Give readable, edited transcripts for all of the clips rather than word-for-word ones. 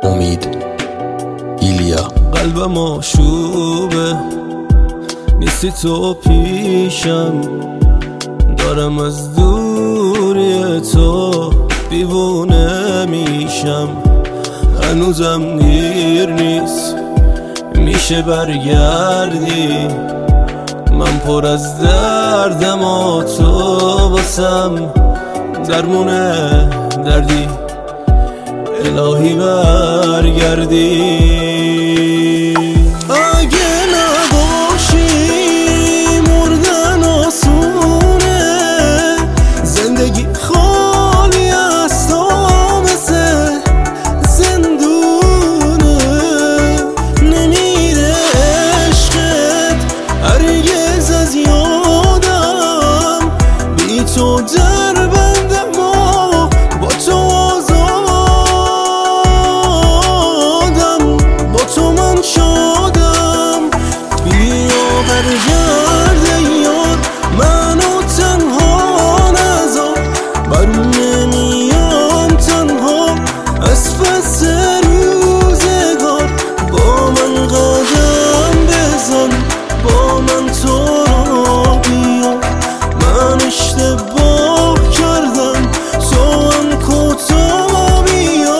امید ایلیا. قلبم آشوبه، نیستی تو پیشم، دارم از دوری تو دیوونه میشم. هنوزم دیر نیست، میشه برگردی، من پر از دردم و تو واسم درمونه دردی. الهی برگردی. اگه نباشی مردن آسونه، زندگی خالی از تو مثل زندونه. نمیره عشقت هرگز از یادم، بی تو در بندم و با تو آزادم، با تو من شادم. بیا برگرد یار، منو تنها نذار، بر نمیام تنها از پس روزگار. با من قدم بزن، با من تو را بیار، من اشتباه کردم، تو هم کوتاه بیار.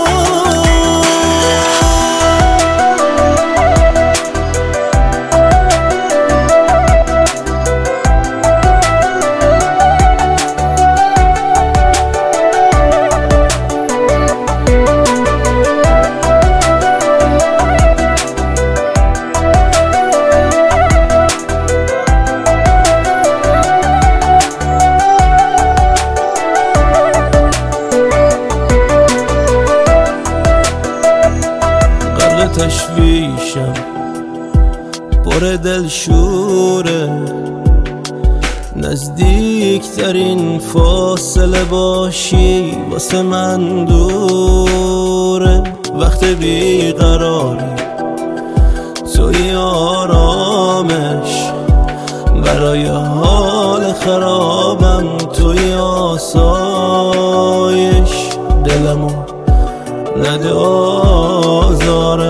تشویشم پر دلشوره، نزدیکترین فاصله باشی واسه من دوره. وقت بیقراری توی آرامش، برای حال خرابم توی آسایش. دلمو نده آزارم،